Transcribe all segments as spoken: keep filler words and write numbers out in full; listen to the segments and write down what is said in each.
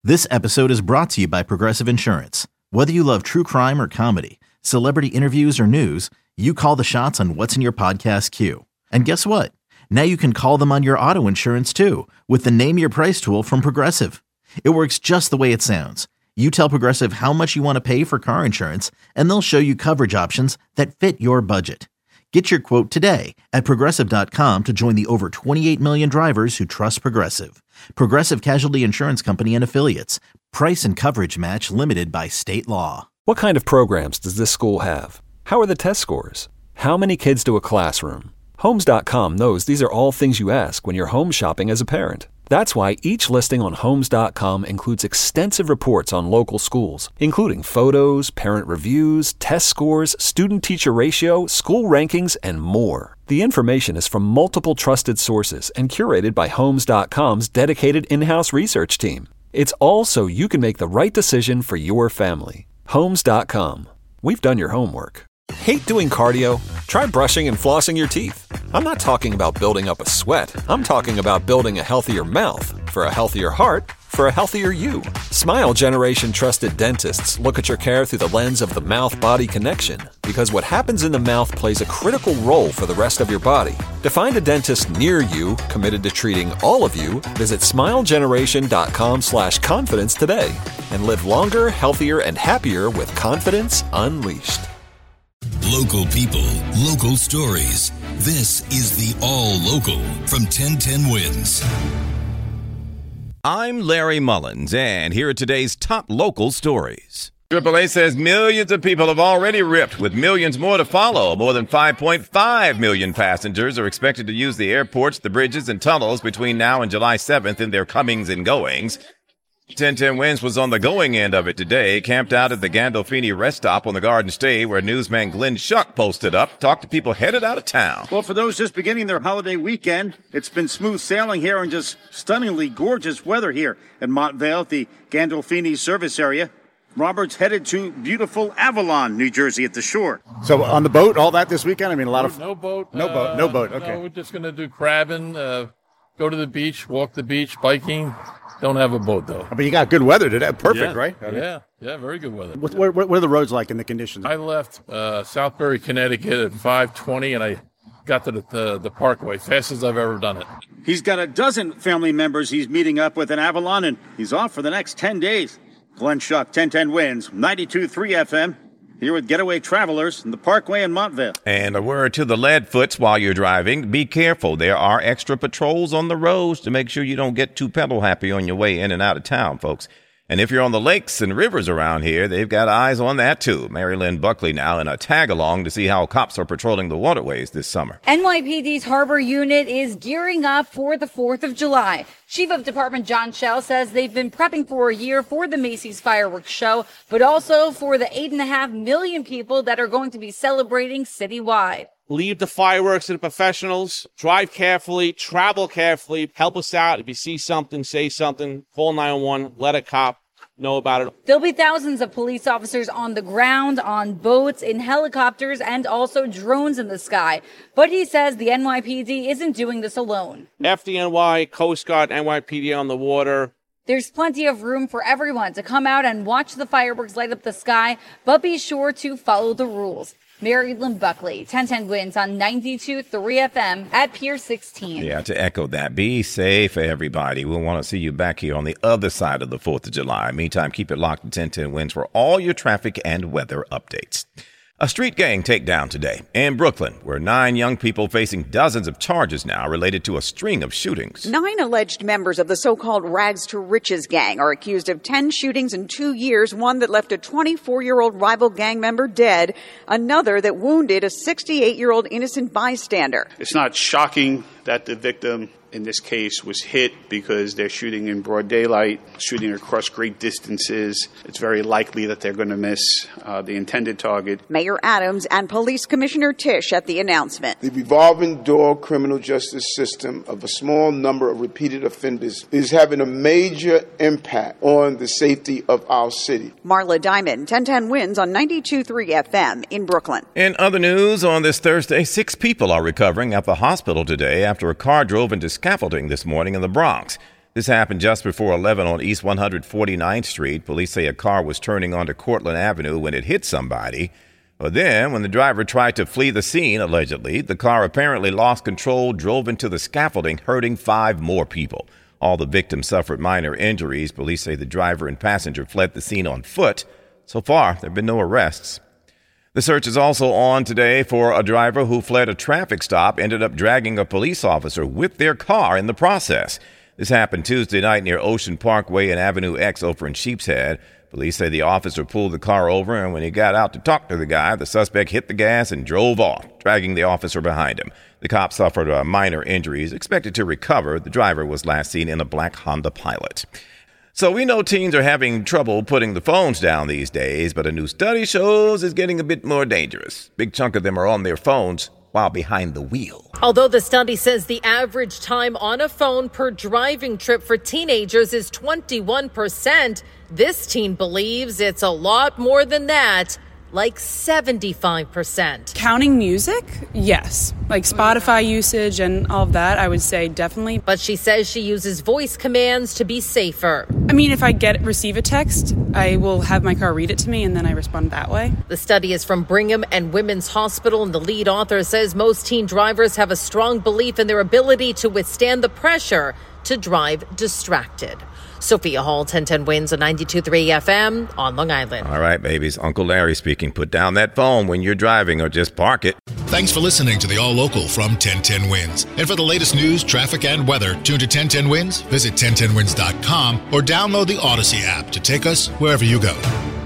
This episode is brought to you by Progressive Insurance. Whether you love true crime or comedy, celebrity interviews or news, you call the shots on what's in your podcast queue. And guess what? Now you can call them on your auto insurance too with the Name Your Price tool from Progressive. It works just the way it sounds. You tell Progressive how much you want to pay for car insurance, and they'll show you coverage options that fit your budget. Get your quote today at Progressive dot com to join the over twenty-eight million drivers who trust Progressive. Progressive Casualty Insurance Company and Affiliates. Price and coverage match limited by state law. What kind of programs does this school have? How are the test scores? How many kids to a classroom? Homes dot com knows these are all things you ask when you're home shopping as a parent. That's why each listing on Homes dot com includes extensive reports on local schools, including photos, parent reviews, test scores, student-teacher ratio, school rankings, and more. The information is from multiple trusted sources and curated by Homes dot com's dedicated in-house research team. It's all so you can make the right decision for your family. Homes dot com. We've done your homework. Hate doing cardio? Try brushing and flossing your teeth. I'm not talking about building up a sweat. I'm talking about building a healthier mouth for a healthier heart for a healthier you. Smile Generation trusted dentists look at your care through the lens of the mouth-body connection, because what happens in the mouth plays a critical role for the rest of your body. To find a dentist near you committed to treating all of you, visit smile generation dot com slash confidence today and live longer, healthier, and happier with confidence unleashed. Local people, local stories. This is the All Local from ten ten Wins. I'm Larry Mullins, and here are today's top local stories. triple A says millions of people have already ripped, with millions more to follow. More than five point five million passengers are expected to use the airports, the bridges, and tunnels between now and July seventh in their comings and goings. ten ten Wins was on the going end of it today, camped out at the Gandolfini rest stop on the Garden State, where newsman Glenn Schuck posted up, talked to people headed out of town. Well, for those just beginning their holiday weekend, it's been smooth sailing here and just stunningly gorgeous weather here in Montvale at the Gandolfini service area. Robert's headed to beautiful Avalon, New Jersey at the shore. So on the boat, all that this weekend? I mean, a lot of... No boat. No uh, boat, no boat, okay. No, we're just going to do crabbing, uh, go to the beach, walk the beach, biking. Don't have a boat, though. But you got good weather today. Perfect, yeah. right? Yeah, yeah, very good weather. What, what, what are the roads like in the conditions? I left uh, Southbury, Connecticut at five twenty, and I got to the, the, the Parkway, fast as I've ever done it. He's got a dozen family members he's meeting up with in Avalon, and he's off for the next ten days. Glenn Schuck, ten ten Wins, ninety-two point three F M. Here with Getaway Travelers in the Parkway in Montvale. And a word to the Leadfoots while you're driving. Be careful. There are extra patrols on the roads to make sure you don't get too pedal happy on your way in and out of town, folks. And if you're on the lakes and rivers around here, they've got eyes on that, too. Mary Lynn Buckley now in a tag-along to see how cops are patrolling the waterways this summer. N Y P D's Harbor Unit is gearing up for the fourth of July. Chief of Department John Schell says they've been prepping for a year for the Macy's Fireworks Show, but also for the eight and a half million people that are going to be celebrating citywide. Leave the fireworks to the professionals. Drive carefully. Travel carefully. Help us out. If you see something, say something. Call nine one one. Let a cop know about it. There'll be thousands of police officers on the ground, on boats, in helicopters, and also drones in the sky. But he says the N Y P D isn't doing this alone. F D N Y, Coast Guard, N Y P D on the water. There's plenty of room for everyone to come out and watch the fireworks light up the sky, but be sure to follow the rules. Mary Lynn Buckley, ten ten Wins on ninety-two point three F M at Pier sixteen. Yeah, to echo that, be safe, everybody. We'll want to see you back here on the other side of the fourth of July. Meantime, keep it locked to ten ten Wins for all your traffic and weather updates. A street gang takedown today in Brooklyn, where nine young people facing dozens of charges now related to a string of shootings. Nine alleged members of the so-called Rags to Riches gang are accused of ten shootings in two years, one that left a twenty-four-year-old rival gang member dead, another that wounded a sixty-eight-year-old innocent bystander. It's not shocking that the victim in this case was hit because they're shooting in broad daylight, shooting across great distances. It's very likely that they're going to miss uh, the intended target. Mayor Adams and Police Commissioner Tisch at the announcement. The revolving door criminal justice system of a small number of repeated offenders is having a major impact on the safety of our city. Marla Diamond, ten ten Wins on ninety-two point three F M in Brooklyn. In other news, on this Thursday, six people are recovering at the hospital today after a car drove into scaffolding this morning in the Bronx. This happened just before eleven on East one hundred forty-ninth Street. Police say a car was turning onto Cortland Avenue when it hit somebody. But then, when the driver tried to flee the scene, allegedly, the car apparently lost control, drove into the scaffolding, hurting five more people. All the victims suffered minor injuries. Police say the driver and passenger fled the scene on foot. So far, there have been no arrests. The search is also on today for a driver who fled a traffic stop, ended up dragging a police officer with their car in the process. This happened Tuesday night near Ocean Parkway and Avenue X over in Sheepshead. Police say the officer pulled the car over, and when he got out to talk to the guy, the suspect hit the gas and drove off, dragging the officer behind him. The cop suffered uh, minor injuries, expected to recover. The driver was last seen in a black Honda Pilot. So we know teens are having trouble putting the phones down these days, but a new study shows it's getting a bit more dangerous. Big chunk of them are on their phones while behind the wheel. Although the study says the average time on a phone per driving trip for teenagers is twenty-one percent, this teen believes it's a lot more than that, like seventy-five percent. Counting music? Yes. Like Spotify usage and all of that, I would say definitely. But she says she uses voice commands to be safer. I mean, if I get receive a text, I will have my car read it to me and then I respond that way. The study is from Brigham and Women's Hospital, and the lead author says most teen drivers have a strong belief in their ability to withstand the pressure to drive distracted. Sophia Hall, ten ten Wins on ninety-two point three F M on Long Island. All right, babies. Uncle Larry speaking. Put down that phone when you're driving or just park it. Thanks for listening to the All Local from ten ten Wins. And for the latest news, traffic, and weather, tune to ten ten Wins, visit ten ten wins dot com, or download the Odyssey app to take us wherever you go.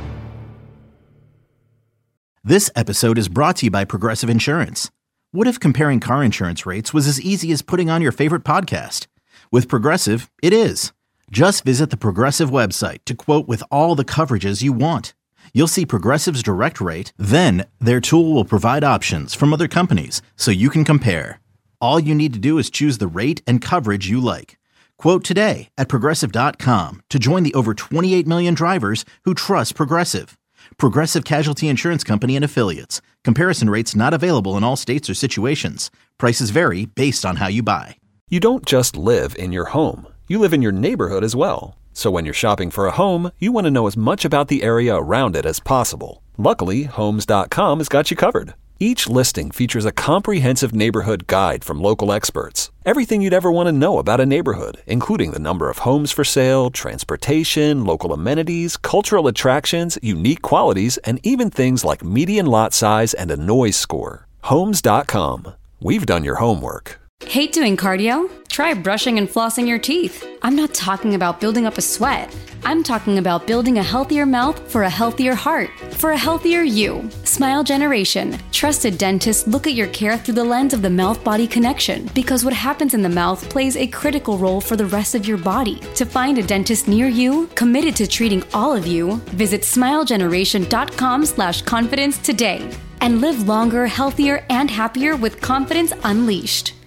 This episode is brought to you by Progressive Insurance. What if comparing car insurance rates was as easy as putting on your favorite podcast? With Progressive, it is. Just visit the Progressive website to quote with all the coverages you want. You'll see Progressive's direct rate, then their tool will provide options from other companies so you can compare. All you need to do is choose the rate and coverage you like. Quote today at Progressive dot com to join the over twenty-eight million drivers who trust Progressive. Progressive Casualty Insurance Company and Affiliates. Comparison rates not available in all states or situations. Prices vary based on how you buy. You don't just live in your home. You live in your neighborhood as well. So when you're shopping for a home, you want to know as much about the area around it as possible. Luckily, Homes dot com has got you covered. Each listing features a comprehensive neighborhood guide from local experts. Everything you'd ever want to know about a neighborhood, including the number of homes for sale, transportation, local amenities, cultural attractions, unique qualities, and even things like median lot size and a noise score. Homes dot com. We've done your homework. Hate doing cardio? Try brushing and flossing your teeth. I'm not talking about building up a sweat. I'm talking about building a healthier mouth for a healthier heart, for a healthier you. Smile Generation. Trusted dentists look at your care through the lens of the mouth-body connection, because what happens in the mouth plays a critical role for the rest of your body. To find a dentist near you, committed to treating all of you, visit smile generation dot com slash confidence today. And live longer, healthier, and happier with confidence unleashed.